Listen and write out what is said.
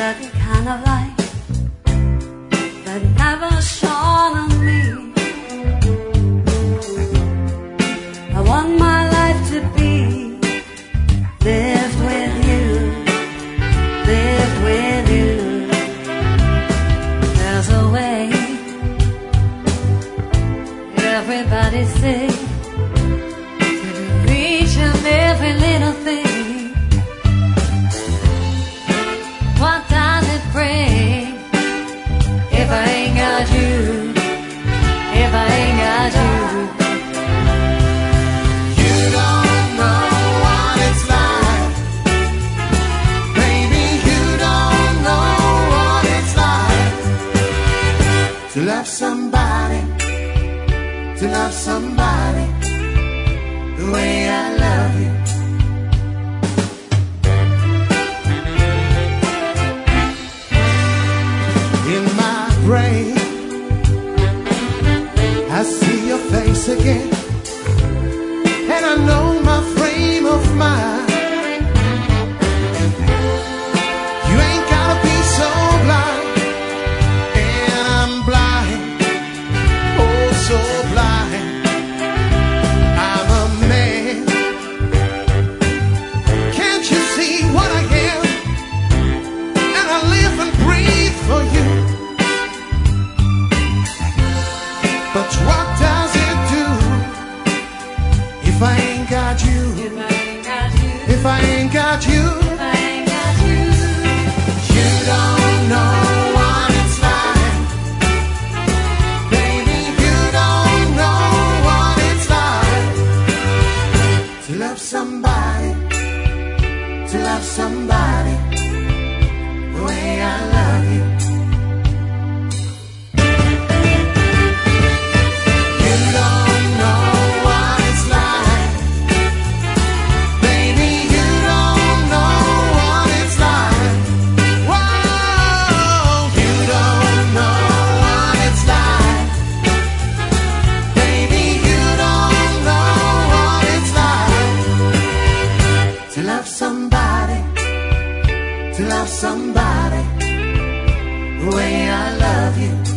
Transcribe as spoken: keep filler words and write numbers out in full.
certain kind of light that never shone on me. I want my life to be lived with you, lived with you. There's a way, everybody say, to reach in every little thing. What does it bring if I ain't got you, if I ain't got you? You don't know what it's like, baby, you don't know what it's like to love somebody, to love somebody the way I love you. In my brain, I see your face again, and I know my frame of mind. You ain't gotta be so blind, and I'm blind, oh so blind. I'm a man. Can't you see what I am? And I live and breathe for you. But what does it do if I ain't got you? If I ain't got you, If I ain't got you, you don't know what it's like, baby, you don't know what it's like to love somebody, to love somebody the way I love you. You don't know what it's like, baby, you don't know what it's like. Whoa, you don't know what it's like, baby, you don't know what it's like to love somebody, to love somebody the way I love you.